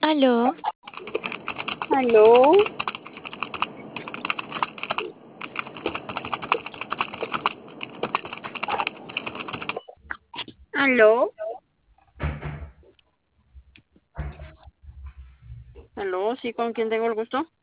Aló, Aló, aló, aló, sí, ¿con quién tengo el gusto?